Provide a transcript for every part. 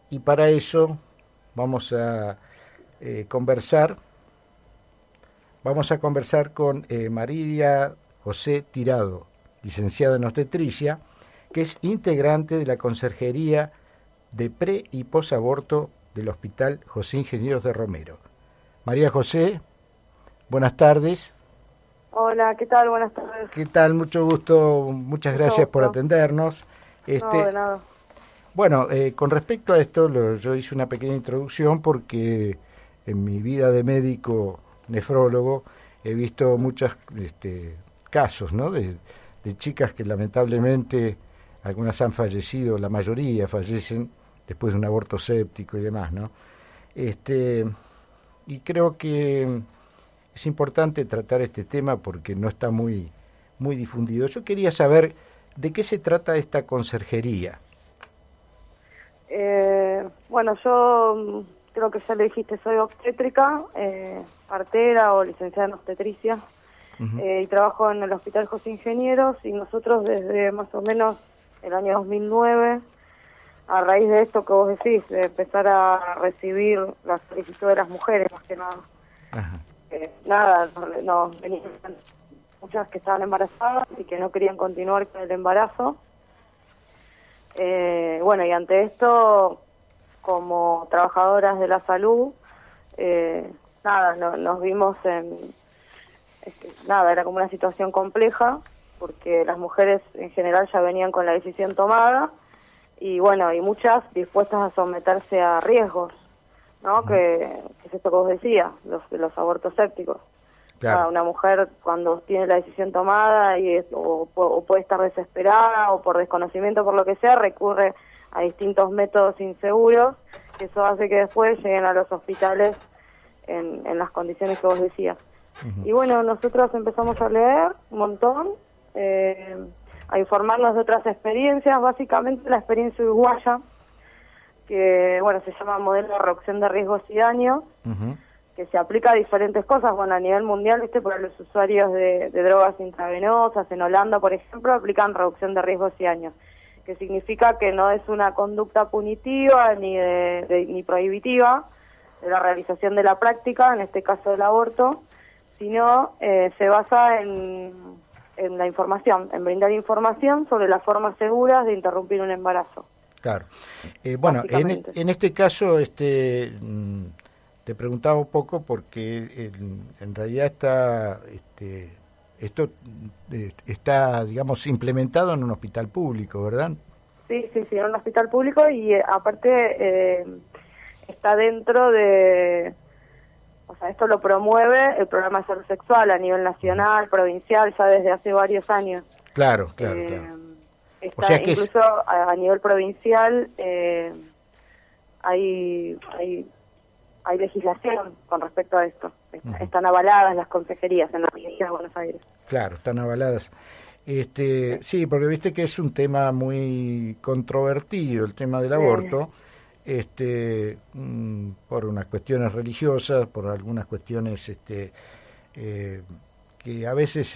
y para eso vamos a conversar. Vamos a conversar con María José Tirado, licenciada en obstetricia, que es integrante de la Conserjería de Pre- y Posaborto del Hospital José Ingenieros de Romero. María José, buenas tardes. Hola, ¿qué tal? Buenas tardes. ¿Qué tal? Mucho gusto, muchas gracias por atendernos. No, de nada. Bueno, con respecto a esto, yo hice una pequeña introducción porque en mi vida de médico nefrólogo he visto muchos casos, ¿no? de chicas que lamentablemente algunas han fallecido, la mayoría fallecen después de un aborto séptico y demás, ¿no? Y creo que es importante tratar este tema porque no está muy difundido. Yo quería saber de qué se trata esta conserjería. Bueno, yo creo que ya le dijiste, soy obstétrica, partera o licenciada en obstetricia, y trabajo en el Hospital José Ingenieros, y nosotros desde más o menos el año 2009, a raíz de esto que vos decís, de empezar a recibir la solicitud de las mujeres, más que nada. Nos venían muchas que estaban embarazadas y que no querían continuar con el embarazo. Bueno, y ante esto, como trabajadoras de la salud, nos vimos era como una situación compleja, porque las mujeres en general ya venían con la decisión tomada, y bueno, y muchas dispuestas a someterse a riesgos, ¿no? Que es esto que vos decías, los abortos sépticos. Claro. Una mujer cuando tiene la decisión tomada o puede estar desesperada o por desconocimiento, por lo que sea, recurre a distintos métodos inseguros, que eso hace que después lleguen a los hospitales en las condiciones que vos decías. Y bueno, nosotros empezamos a leer un montón, a informarnos de otras experiencias, básicamente la experiencia uruguaya, que bueno, se llama modelo de reducción de riesgos y daños, que se aplica a diferentes cosas, bueno, a nivel mundial, para los usuarios de drogas intravenosas. En Holanda, por ejemplo, aplican reducción de riesgos y daños, que significa que no es una conducta punitiva ni prohibitiva de la realización de la práctica, en este caso del aborto, sino se basa en la información, en brindar información sobre las formas seguras de interrumpir un embarazo. Claro. Bueno, en este caso, te preguntaba un poco porque en realidad esto está, digamos, implementado en un hospital público, ¿verdad? Sí, en un hospital público, y aparte está dentro de... O sea, esto lo promueve el programa de salud sexual a nivel nacional, provincial, ya desde hace varios años. Claro. Está, o sea que incluso a nivel provincial hay legislación con respecto a esto. Están avaladas las consejerías en la provincia de Buenos Aires. Claro, están avaladas. Sí, porque viste que es un tema muy controvertido, el tema del aborto, por unas cuestiones religiosas, por algunas cuestiones que a veces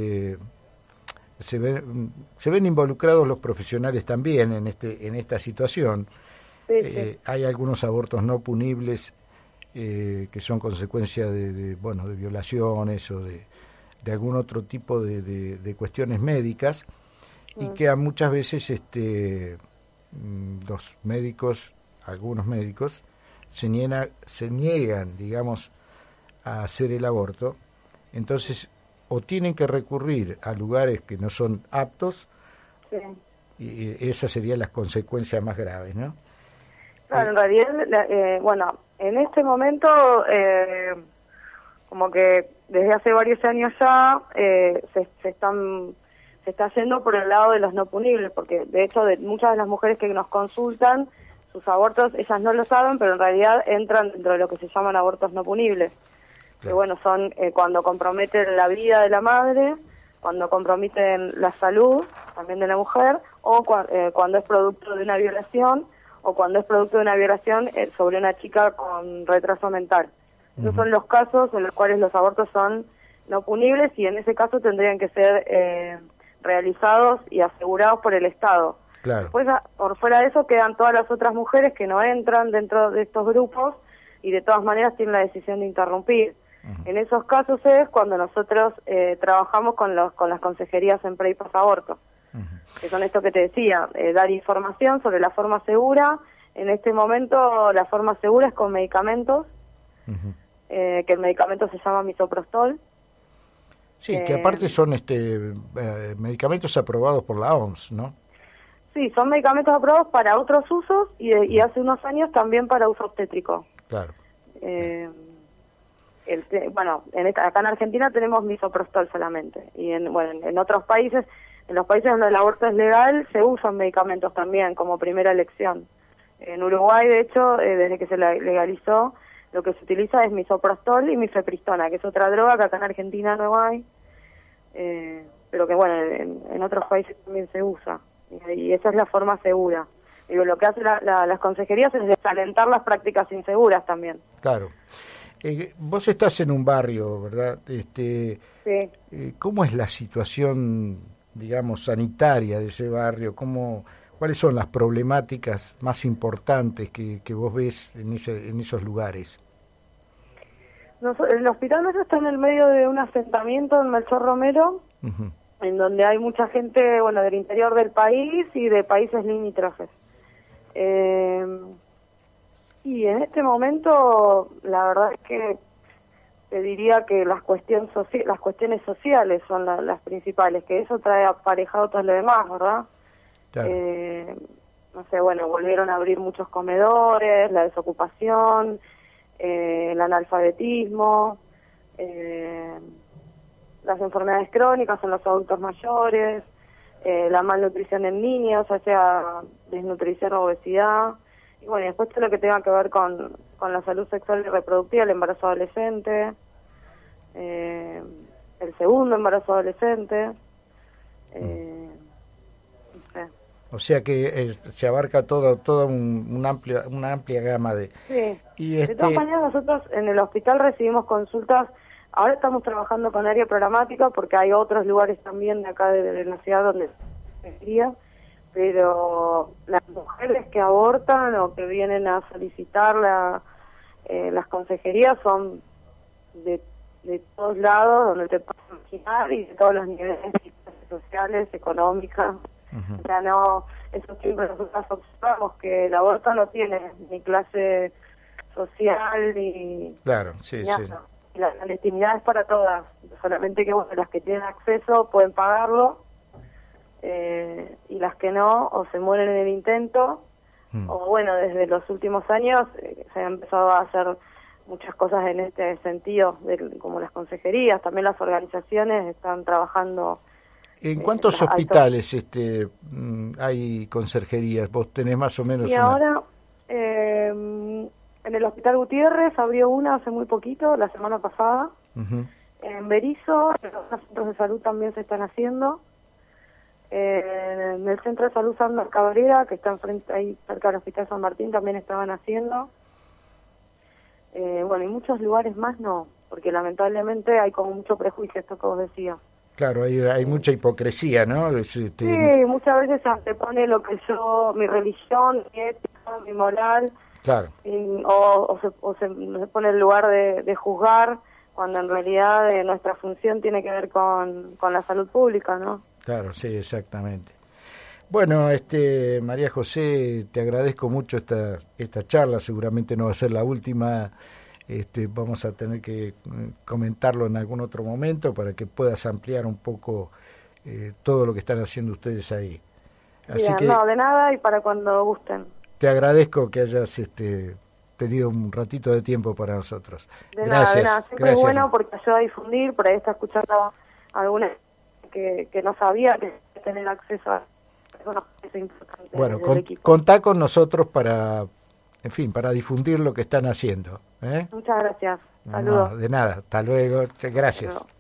se ven involucrados los profesionales también en esta situación. Sí. Hay algunos abortos no punibles que son consecuencia de violaciones o de algún otro tipo de cuestiones médicas, y que muchas veces los médicos, algunos médicos, se niegan, digamos, a hacer el aborto. Entonces, o tienen que recurrir a lugares que no son aptos, y esas serían las consecuencias más graves, ¿no? Claro, en realidad, en este momento, como que desde hace varios años ya se está yendo por el lado de los no punibles, porque de hecho de muchas de las mujeres que nos consultan, sus abortos, ellas no lo saben, pero en realidad entran dentro de lo que se llaman abortos no punibles. Claro. Que son cuando comprometen la vida de la madre, cuando comprometen la salud también de la mujer, o cuando es producto de una violación, o cuando es producto de una violación sobre una chica con retraso mental. Esos son los casos en los cuales los abortos son no punibles, y en ese caso tendrían que ser realizados y asegurados por el Estado. Claro. Después, por fuera de eso, quedan todas las otras mujeres que no entran dentro de estos grupos y de todas maneras tienen la decisión de interrumpir. En esos casos es cuando nosotros trabajamos con las consejerías en pre y posaborto, que son esto que te decía, dar información sobre la forma segura. En este momento la forma segura es con medicamentos, que el medicamento se llama misoprostol. Sí, que aparte son medicamentos aprobados por la OMS, ¿no? Sí, son medicamentos aprobados para otros usos y hace unos años también para uso obstétrico. Claro. Acá en Argentina tenemos misoprostol solamente, y en otros países, en los países donde el aborto es legal, se usan medicamentos también como primera elección. En Uruguay, de hecho, desde que se legalizó, lo que se utiliza es misoprostol y mifepristona, que es otra droga que acá en Argentina no hay, pero que en otros países también se usa, y esa es la forma segura. Digo, lo que hacen las consejerías es desalentar las prácticas inseguras también. Claro. Vos estás en un barrio, ¿verdad? Sí. ¿Cómo es la situación, digamos, sanitaria de ese barrio? ¿Cuáles son las problemáticas más importantes que vos ves en esos lugares? El hospital nuestro está en el medio de un asentamiento en Melchor Romero, en donde hay mucha gente, del interior del país y de países limítrofes. Y en este momento, la verdad es que te diría que las cuestiones sociales son las principales, que eso trae aparejado todo lo demás, ¿verdad? Claro. Volvieron a abrir muchos comedores, la desocupación, el analfabetismo, las enfermedades crónicas en los adultos mayores, la malnutrición en niños, ya sea desnutrición o obesidad, y después todo lo que tenga que ver con la salud sexual y reproductiva, el embarazo adolescente, el segundo embarazo adolescente, no sé. O sea que se abarca toda una amplia gama de... Sí, y de todas maneras nosotros en el hospital recibimos consultas. Ahora estamos trabajando con área programática porque hay otros lugares también de acá de la ciudad donde se quería, pero las mujeres que abortan o que vienen a solicitar las consejerías son de todos lados, donde te puedes imaginar, y de todos los niveles sociales, económicas. O sea, eso siempre nosotros observamos, que el aborto no tiene ni clase social ni... Claro, sí. La clandestinidad es para todas, solamente que las que tienen acceso pueden pagarlo, y las que no, o se mueren en el intento, o desde los últimos años se han empezado a hacer muchas cosas en este sentido, como las consejerías, también las organizaciones están trabajando. ¿En cuántos hospitales hay conserjerías? ¿Vos tenés más o menos ahora, en el Hospital Gutiérrez abrió una hace muy poquito, la semana pasada. En Berisso, en los centros de salud también se están haciendo. En el Centro de Salud Sandra Cabrera, que está enfrente, ahí cerca del Hospital San Martín, también estaban haciendo. Y muchos lugares más no, porque lamentablemente hay como mucho prejuicio, esto que vos decías. Claro, hay mucha hipocresía, ¿no? Sí, muchas veces se antepone lo que mi religión, mi ética, mi moral, claro, o se pone el lugar de juzgar, cuando en realidad nuestra función tiene que ver con la salud pública, ¿no? Claro, sí, exactamente. Bueno, María José, te agradezco mucho esta charla, seguramente no va a ser la última. Vamos a tener que comentarlo en algún otro momento para que puedas ampliar un poco todo lo que están haciendo ustedes ahí. Así Bien, no, de nada, y para cuando gusten. Te agradezco que hayas tenido un ratito de tiempo para nosotros. Gracias. Nada, siempre es bueno porque ayuda a difundir, por ahí está escuchando alguna que no sabía que tener acceso a algunos cosas importantes. Bueno, contá con nosotros para difundir lo que están haciendo. Muchas gracias. Saludos. No, de nada. Hasta luego. Gracias.